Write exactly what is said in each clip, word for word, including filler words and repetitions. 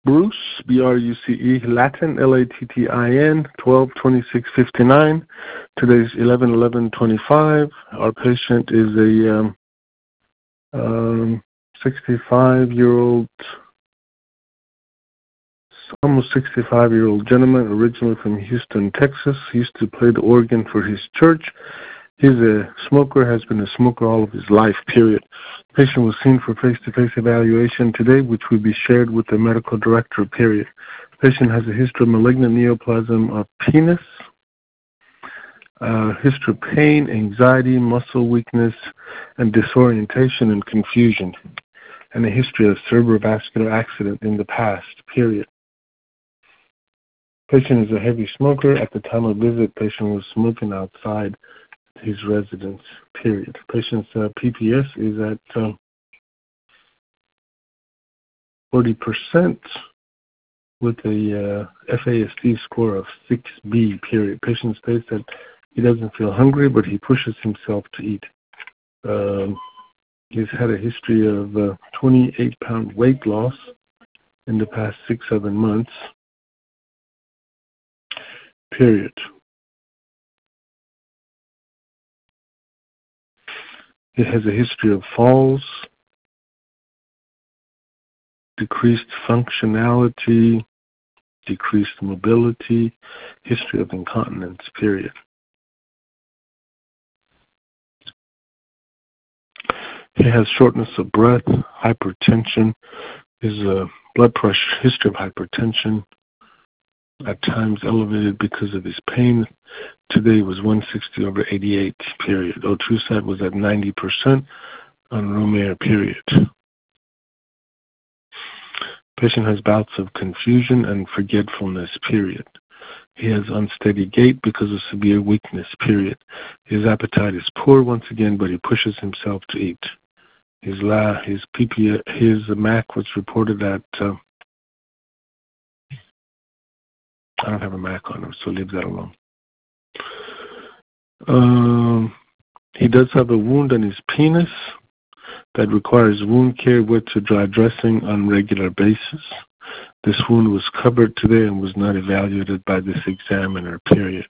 Bruce, B R U C E, Latin, L A T T I N, twelve twenty-six fifty-nine. Today's eleven eleven twenty-five. Our patient is a um, um, sixty-five-year-old, almost sixty-five-year-old gentleman, originally from Houston, Texas. He used to play the organ for his church. He's a smoker, has been a smoker all of his life, period. Patient was seen for face-to-face evaluation today, which will be shared with the medical director, period. Patient has a history of malignant neoplasm of penis, uh, history of pain, anxiety, muscle weakness, and disorientation and confusion, and a history of cerebrovascular accident in the past, period. Patient is a heavy smoker. At the time of visit, patient was smoking outside his residence, period. Patient's uh, P P S is at uh, forty percent with a uh, F A S D score of six B, period. Patient states that he doesn't feel hungry, but he pushes himself to eat. Um, he's had a history of uh, twenty-eight pound weight loss in the past six, seven months, period. He has a history of falls, decreased functionality, decreased mobility, history of incontinence, period. He has shortness of breath, hypertension, his uh, blood pressure, history of hypertension, at times elevated because of his pain. Today was one sixty over eighty-eight, period. Otrusat was at ninety percent on Romair, period. Patient has bouts of confusion and forgetfulness, period. He has unsteady gait because of severe weakness, period. His appetite is poor once again, but he pushes himself to eat. His la, his P P, his M A C was reported at, uh, I don't have a M A C on him, so leave that alone. Um, he does have a wound on his penis that requires wound care, wet to dry dressing on regular basis. This wound was covered today and was not evaluated by this examiner, period.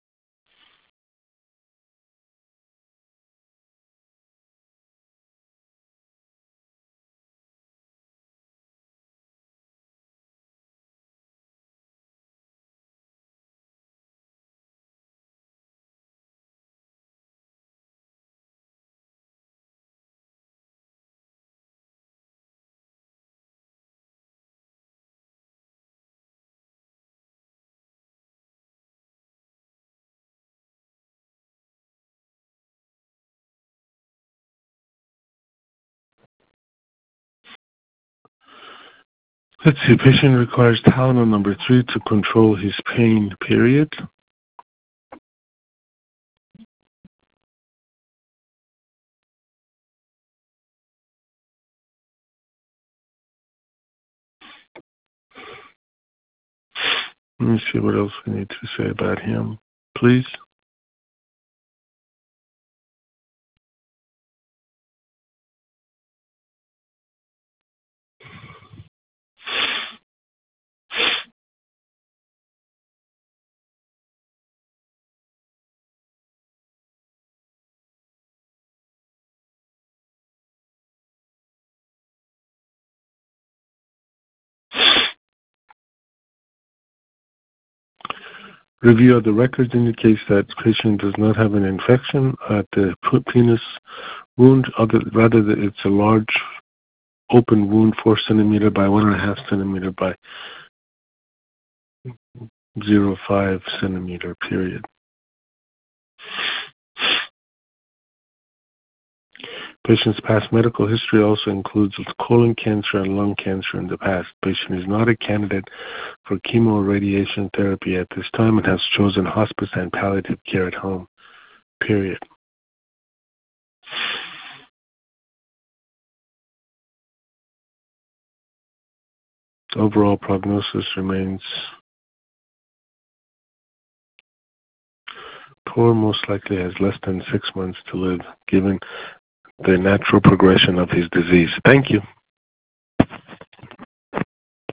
Let's see, patient requires Tylenol number three to control his pain, period. Let me see what else we need to say about him, please. Review of the records indicates that the patient does not have an infection at the penis wound, other, rather that it's a large open wound, four centimeter by one and a half centimeter by zero five centimeter, period. Patient's past medical history also includes colon cancer and lung cancer in the past. Patient is not a candidate for chemo or radiation therapy at this time and has chosen hospice and palliative care at home, period. Overall prognosis remains poor, most likely has less than six months to live, given the natural progression of his disease. Thank you.